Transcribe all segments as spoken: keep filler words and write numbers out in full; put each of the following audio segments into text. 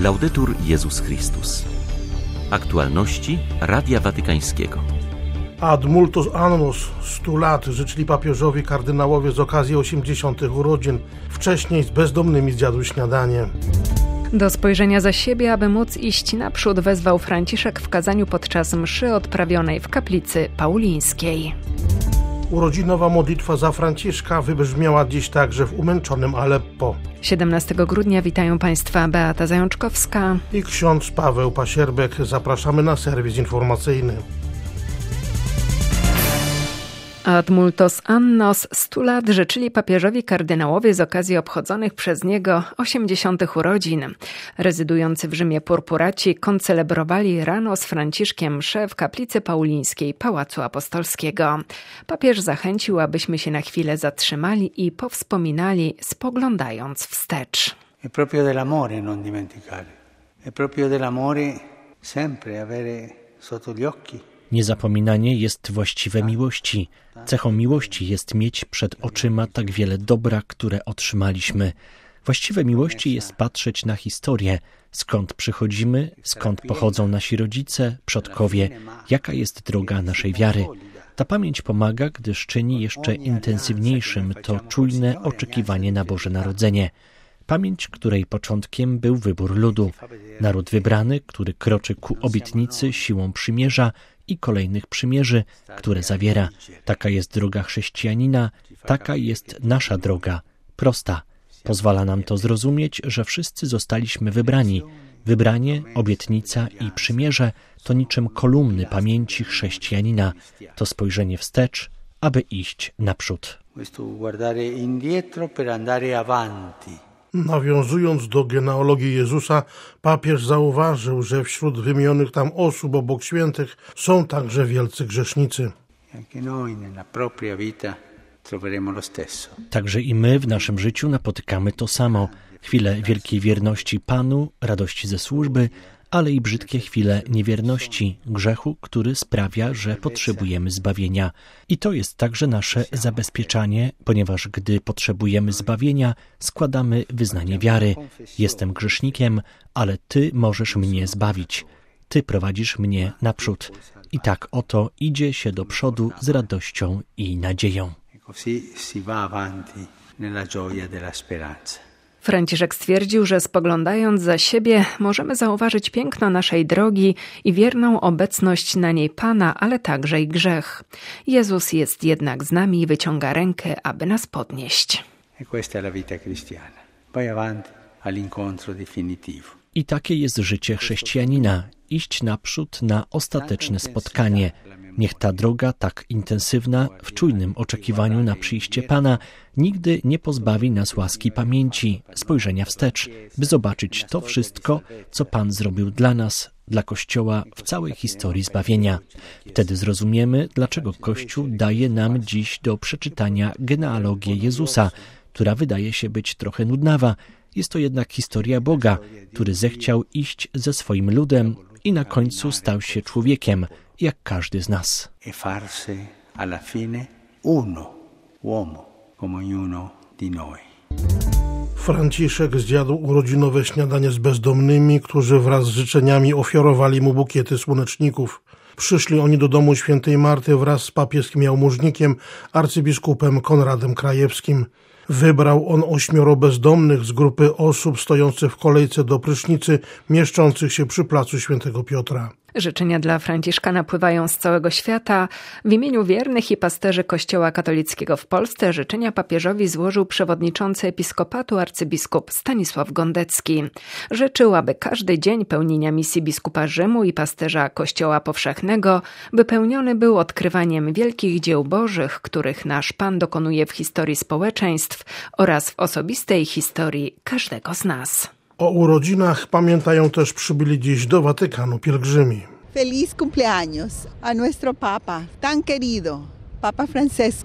Laudetur Jezus Chrystus. Aktualności Radia Watykańskiego. Ad multos annos, stu lat, życzyli papieżowi kardynałowie z okazji osiemdziesiątych urodzin. Wcześniej z bezdomnymi zjadł śniadanie. Do spojrzenia za siebie, aby móc iść naprzód, wezwał Franciszek w kazaniu podczas mszy odprawionej w kaplicy paulińskiej. Urodzinowa modlitwa za Franciszka wybrzmiała dziś także w umęczonym Aleppo. siedemnastego grudnia witają Państwa Beata Zajączkowska I ksiądz Paweł Pasierbek. Zapraszamy na serwis informacyjny. Ad multos annos, stu lat życzyli papieżowi kardynałowie z okazji obchodzonych przez niego osiemdziesiątych urodzin. Rezydujący w Rzymie purpuraci koncelebrowali rano z Franciszkiem mszę w kaplicy paulińskiej Pałacu Apostolskiego. Papież zachęcił, abyśmy się na chwilę zatrzymali i powspominali, spoglądając wstecz. È proprio dell'amore non dimenticare. È proprio dell'amore sempre avere sotto gli occhi. Niezapominanie jest właściwe miłości. Cechą miłości jest mieć przed oczyma tak wiele dobra, które otrzymaliśmy. Właściwe miłości jest patrzeć na historię, skąd przychodzimy, skąd pochodzą nasi rodzice, przodkowie, jaka jest droga naszej wiary. Ta pamięć pomaga, gdyż czyni jeszcze intensywniejszym to czujne oczekiwanie na Boże Narodzenie. Pamięć, której początkiem był wybór ludu. Naród wybrany, który kroczy ku obietnicy siłą przymierza i kolejnych przymierzy, które zawiera. Taka jest droga chrześcijanina, taka jest nasza droga, prosta. Pozwala nam to zrozumieć, że wszyscy zostaliśmy wybrani. Wybranie, obietnica i przymierze to niczym kolumny pamięci chrześcijanina. To spojrzenie wstecz, aby iść naprzód. Nawiązując do genealogii Jezusa, papież zauważył, że wśród wymienionych tam osób obok świętych są także wielcy grzesznicy. Także i my w naszym życiu napotykamy to samo. Chwile wielkiej wierności Panu, radości ze służby, ale i brzydkie chwile niewierności, grzechu, który sprawia, że potrzebujemy zbawienia. I to jest także nasze zabezpieczanie, ponieważ gdy potrzebujemy zbawienia, składamy wyznanie wiary. Jestem grzesznikiem, ale Ty możesz mnie zbawić. Ty prowadzisz mnie naprzód. I tak oto idzie się do przodu z radością i nadzieją. Franciszek stwierdził, że spoglądając za siebie możemy zauważyć piękno naszej drogi i wierną obecność na niej Pana, ale także i grzech. Jezus jest jednak z nami i wyciąga rękę, aby nas podnieść. I takie jest życie chrześcijanina. Iść naprzód na ostateczne spotkanie. Niech ta droga tak intensywna, w czujnym oczekiwaniu na przyjście Pana, nigdy nie pozbawi nas łaski pamięci, spojrzenia wstecz, by zobaczyć to wszystko, co Pan zrobił dla nas, dla Kościoła w całej historii zbawienia. Wtedy zrozumiemy, dlaczego Kościół daje nam dziś do przeczytania genealogię Jezusa, która wydaje się być trochę nudnawa. Jest to jednak historia Boga, który zechciał iść ze swoim ludem i na końcu stał się człowiekiem, jak każdy z nas. Franciszek zjadł urodzinowe śniadanie z bezdomnymi, którzy wraz z życzeniami ofiarowali mu bukiety słoneczników. Przyszli oni do domu świętej Marty wraz z papieskim jałmużnikiem, arcybiskupem Konradem Krajewskim. Wybrał on ośmioro bezdomnych z grupy osób stojących w kolejce do prysznicy, mieszczących się przy placu Świętego Piotra. Życzenia dla Franciszka napływają z całego świata. W imieniu wiernych i pasterzy Kościoła katolickiego w Polsce życzenia papieżowi złożył przewodniczący episkopatu arcybiskup Stanisław Gondecki. Życzył, aby każdy dzień pełnienia misji biskupa Rzymu i pasterza Kościoła powszechnego wypełniony był odkrywaniem wielkich dzieł bożych, których nasz Pan dokonuje w historii społeczeństw oraz w osobistej historii każdego z nas. O urodzinach pamiętają też przybyli dziś do Watykanu pielgrzymi. Feliz cumpleaños a nuestro Papa, tan querido, Papa Francesco. Tan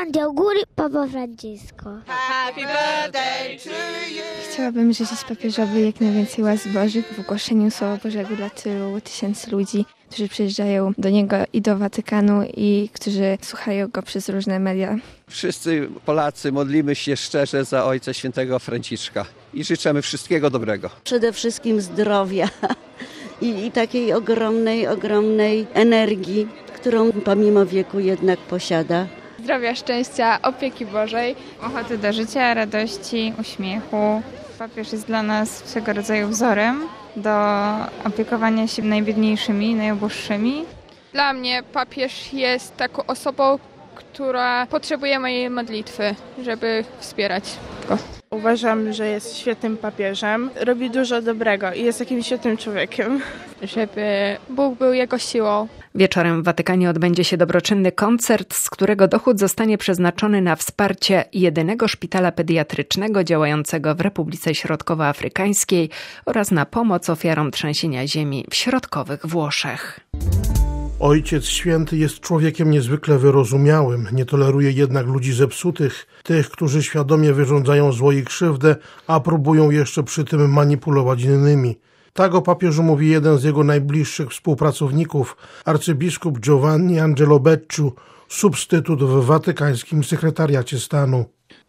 Tanti auguri, Papa Francesco. Happy birthday to you. Chciałabym życzyć papieżowi jak najwięcej łask bożych w ogłoszeniu Słowa Bożego dla tylu tysięcy ludzi, którzy przyjeżdżają do niego i do Watykanu i którzy słuchają go przez różne media. Wszyscy Polacy modlimy się szczerze za Ojca Świętego Franciszka i życzymy wszystkiego dobrego. Przede wszystkim zdrowia i, i takiej ogromnej, ogromnej energii, którą pomimo wieku jednak posiada. Zdrowia, szczęścia, opieki Bożej, ochoty do życia, radości, uśmiechu. Papież jest dla nas swego rodzaju wzorem do opiekowania się najbiedniejszymi, najuboższymi. Dla mnie papież jest taką osobą, która potrzebuje mojej modlitwy, żeby wspierać go. Uważam, że jest świetnym papieżem, robi dużo dobrego i jest takim świetnym człowiekiem. Żeby Bóg był jego siłą. Wieczorem w Watykanie odbędzie się dobroczynny koncert, z którego dochód zostanie przeznaczony na wsparcie jedynego szpitala pediatrycznego działającego w Republice Środkowoafrykańskiej oraz na pomoc ofiarom trzęsienia ziemi w środkowych Włoszech. Ojciec Święty jest człowiekiem niezwykle wyrozumiałym, nie toleruje jednak ludzi zepsutych, tych, którzy świadomie wyrządzają zło i krzywdę, a próbują jeszcze przy tym manipulować innymi. Tak o papieżu mówi jeden z jego najbliższych współpracowników, arcybiskup Giovanni Angelo Becciu, substytut w watykańskim sekretariacie stanu.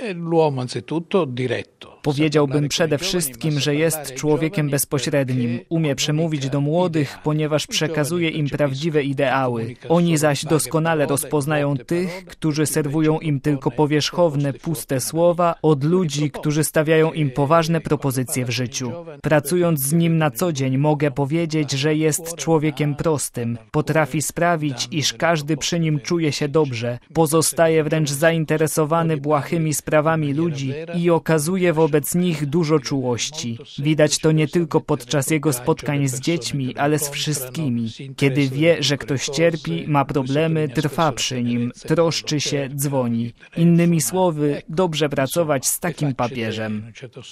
Powiedziałbym przede wszystkim, że jest człowiekiem bezpośrednim. Umie przemówić do młodych, ponieważ przekazuje im prawdziwe ideały. Oni zaś doskonale rozpoznają tych, którzy serwują im tylko powierzchowne, puste słowa, od ludzi, którzy stawiają im poważne propozycje w życiu. Pracując z nim na co dzień, mogę powiedzieć, że jest człowiekiem prostym. Potrafi sprawić, iż każdy przy nim czuje się dobrze. Pozostaje wręcz zainteresowany błahymi sprawami ludzi i okazuje wobec nich dużo czułości. Widać to nie tylko podczas jego spotkań z dziećmi, ale z wszystkimi. Kiedy wie, że ktoś cierpi, ma problemy, trwa przy nim, troszczy się, dzwoni. Innymi słowy, dobrze pracować z takim papieżem.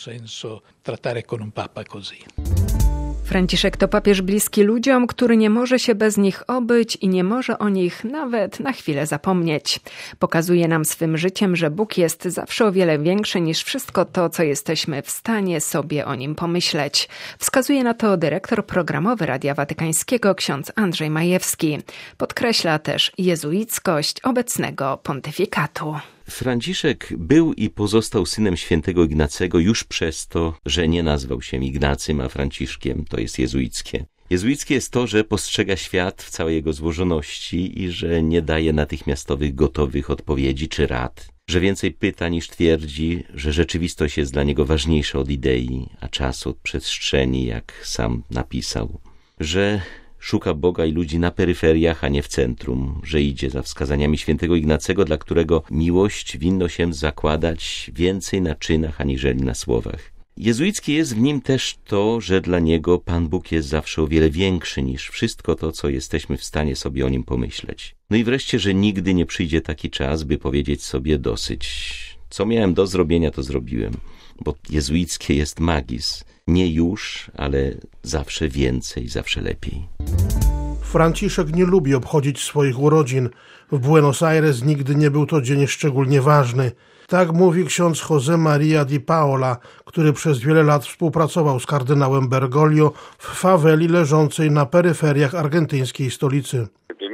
Franciszek to papież bliski ludziom, który nie może się bez nich obyć i nie może o nich nawet na chwilę zapomnieć. Pokazuje nam swym życiem, że Bóg jest zawsze o wiele większy niż wszystko to, co jesteśmy w stanie sobie o nim pomyśleć. Wskazuje na to dyrektor programowy Radia Watykańskiego ksiądz Andrzej Majewski. Podkreśla też jezuickość obecnego pontyfikatu. Franciszek był i pozostał synem świętego Ignacego już przez to, że nie nazwał się Ignacym, a Franciszkiem. To jest jezuickie. Jezuickie jest to, że postrzega świat w całej jego złożoności i że nie daje natychmiastowych, gotowych odpowiedzi czy rad. Że więcej pyta niż twierdzi, że rzeczywistość jest dla niego ważniejsza od idei, a czas od przestrzeni, jak sam napisał. Że szuka Boga i ludzi na peryferiach, a nie w centrum, że idzie za wskazaniami świętego Ignacego, dla którego miłość winno się zakładać więcej na czynach, aniżeli na słowach. Jezuickie jest w nim też to, że dla niego Pan Bóg jest zawsze o wiele większy niż wszystko to, co jesteśmy w stanie sobie o nim pomyśleć. No i wreszcie, że nigdy nie przyjdzie taki czas, by powiedzieć sobie dosyć. Co miałem do zrobienia, to zrobiłem, bo jezuickie jest magis. Nie już, ale zawsze więcej, zawsze lepiej. Franciszek nie lubi obchodzić swoich urodzin. W Buenos Aires nigdy nie był to dzień szczególnie ważny. Tak mówi ksiądz José María Di Paola, który przez wiele lat współpracował z kardynałem Bergoglio w faweli leżącej na peryferiach argentyńskiej stolicy.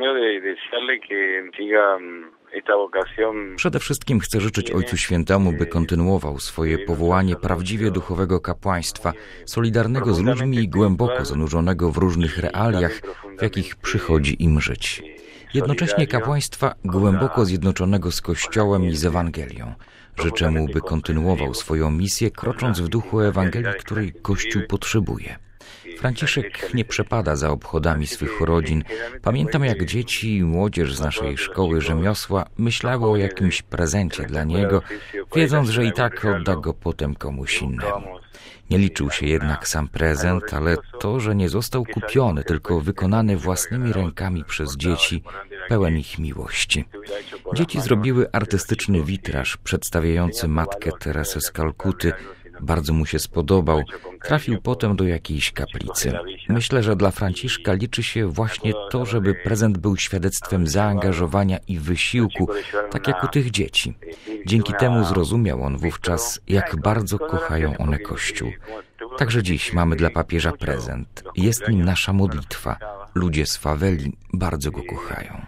Przede wszystkim chcę życzyć Ojcu Świętemu, by kontynuował swoje powołanie prawdziwie duchowego kapłaństwa, solidarnego z ludźmi i głęboko zanurzonego w różnych realiach, w jakich przychodzi im żyć. Jednocześnie kapłaństwa głęboko zjednoczonego z Kościołem i z Ewangelią. Życzę mu, by kontynuował swoją misję, krocząc w duchu Ewangelii, której Kościół potrzebuje. Franciszek nie przepada za obchodami swych urodzin. Pamiętam, jak dzieci i młodzież z naszej szkoły rzemiosła myślały o jakimś prezencie dla niego, wiedząc, że i tak odda go potem komuś innemu. Nie liczył się jednak sam prezent, ale to, że nie został kupiony, tylko wykonany własnymi rękami przez dzieci, pełen ich miłości. Dzieci zrobiły artystyczny witraż przedstawiający matkę Teresę z Kalkuty, Bardzo mu się spodobał. Trafił potem do jakiejś kaplicy. Myślę, że dla Franciszka liczy się właśnie to, żeby prezent był świadectwem zaangażowania i wysiłku, tak jak u tych dzieci. Dzięki temu zrozumiał on wówczas, jak bardzo kochają one Kościół. Także dziś mamy dla papieża prezent. Jest nim nasza modlitwa. Ludzie z faweli bardzo go kochają.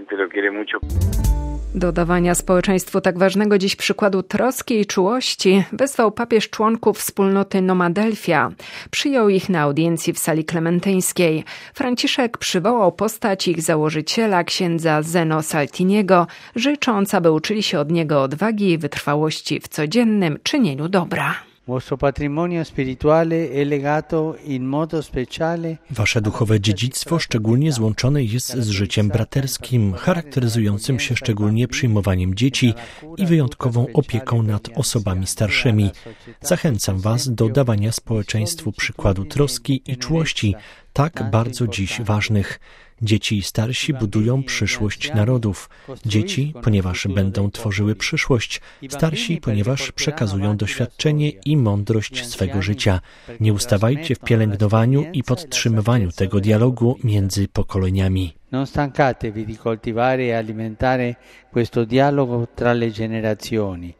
Do dawania społeczeństwu tak ważnego dziś przykładu troski i czułości wezwał papież członków wspólnoty Nomadelfia. Przyjął ich na audiencji w sali klementyńskiej. Franciszek przywołał postać ich założyciela, księdza Zeno Saltiniego, życząc, aby uczyli się od niego odwagi i wytrwałości w codziennym czynieniu dobra. Wasze duchowe dziedzictwo szczególnie złączone jest z życiem braterskim, charakteryzującym się szczególnie przyjmowaniem dzieci i wyjątkową opieką nad osobami starszymi. Zachęcam was do dawania społeczeństwu przykładu troski i czułości, tak bardzo dziś ważnych. Dzieci i starsi budują przyszłość narodów. Dzieci, ponieważ będą tworzyły przyszłość, starsi, ponieważ przekazują doświadczenie i mądrość swego życia. Nie ustawajcie w pielęgnowaniu i podtrzymywaniu tego dialogu między pokoleniami. Non stancatevi di coltivare e alimentare questo dialogo tra le generazioni.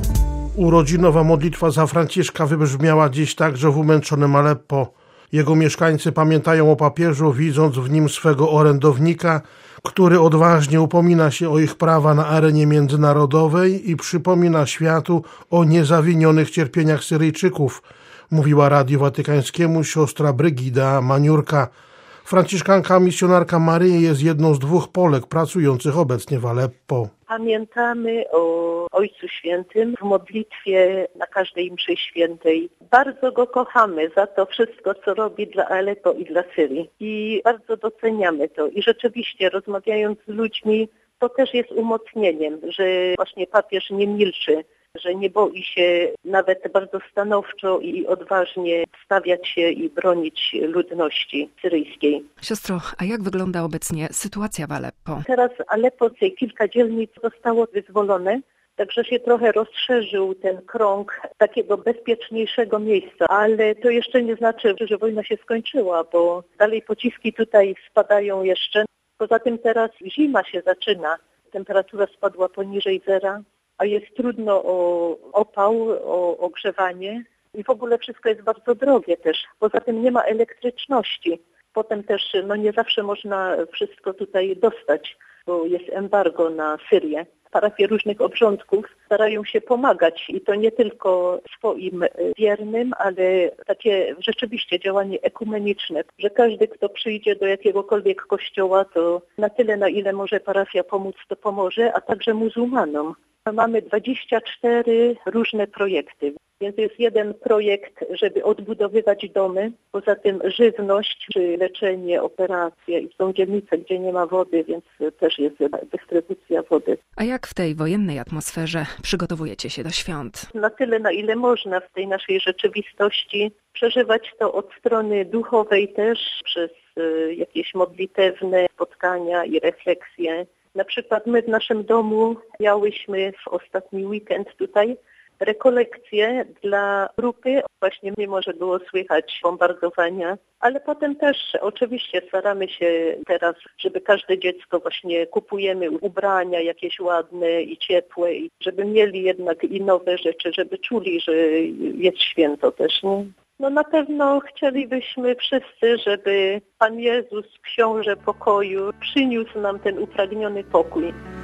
Urodzinowa modlitwa za Franciszka wybrzmiała dziś także w umęczonym Aleppo. Jego mieszkańcy pamiętają o papieżu, widząc w nim swego orędownika, który odważnie upomina się o ich prawa na arenie międzynarodowej i przypomina światu o niezawinionych cierpieniach Syryjczyków, mówiła Radiu Watykańskiemu siostra Brygida Maniurka. Franciszkanka misjonarka Maryi jest jedną z dwóch Polek pracujących obecnie w Aleppo. Pamiętamy o Ojcu Świętym w modlitwie na każdej mszy świętej. Bardzo go kochamy za to wszystko, co robi dla Aleppo i dla Syrii. I bardzo doceniamy to. I rzeczywiście, rozmawiając z ludźmi, to też jest umocnieniem, że właśnie papież nie milczy, że nie boi się nawet bardzo stanowczo i odważnie stawiać się i bronić ludności syryjskiej. Siostro, a jak wygląda obecnie sytuacja w Aleppo? Teraz Aleppo, kilka dzielnic zostało wyzwolone, także się trochę rozszerzył ten krąg takiego bezpieczniejszego miejsca, ale to jeszcze nie znaczy, że wojna się skończyła, bo dalej pociski tutaj spadają jeszcze. Poza tym teraz zima się zaczyna, temperatura spadła poniżej zera, a jest trudno o opał, o ogrzewanie i w ogóle wszystko jest bardzo drogie też. Poza tym nie ma elektryczności. Potem też no nie zawsze można wszystko tutaj dostać, bo jest embargo na Syrię. Parafie różnych obrządków starają się pomagać i to nie tylko swoim wiernym, ale takie rzeczywiście działanie ekumeniczne, że każdy, kto przyjdzie do jakiegokolwiek kościoła, to na tyle, na ile może parafia pomóc, to pomoże, a także muzułmanom. Mamy dwadzieścia cztery różne projekty, więc jest jeden projekt, żeby odbudowywać domy, poza tym żywność, czy leczenie, operacje i są dzielnice, gdzie nie ma wody, więc też jest dystrybucja wody. A jak w tej wojennej atmosferze przygotowujecie się do świąt? Na tyle, na ile można w tej naszej rzeczywistości przeżywać to od strony duchowej też, przez jakieś modlitewne spotkania i refleksje. Na przykład my w naszym domu miałyśmy w ostatni weekend tutaj rekolekcje dla grupy, właśnie mimo, że było słychać bombardowania, ale potem też oczywiście staramy się teraz, żeby każde dziecko właśnie kupujemy ubrania jakieś ładne i ciepłe, i żeby mieli jednak i nowe rzeczy, żeby czuli, że jest święto też, nie? No na pewno chcielibyśmy wszyscy, żeby Pan Jezus, Książę Pokoju, przyniósł nam ten upragniony pokój.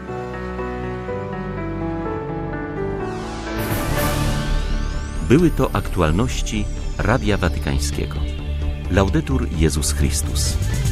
Były to aktualności Radia Watykańskiego. Laudetur Jezus Chrystus.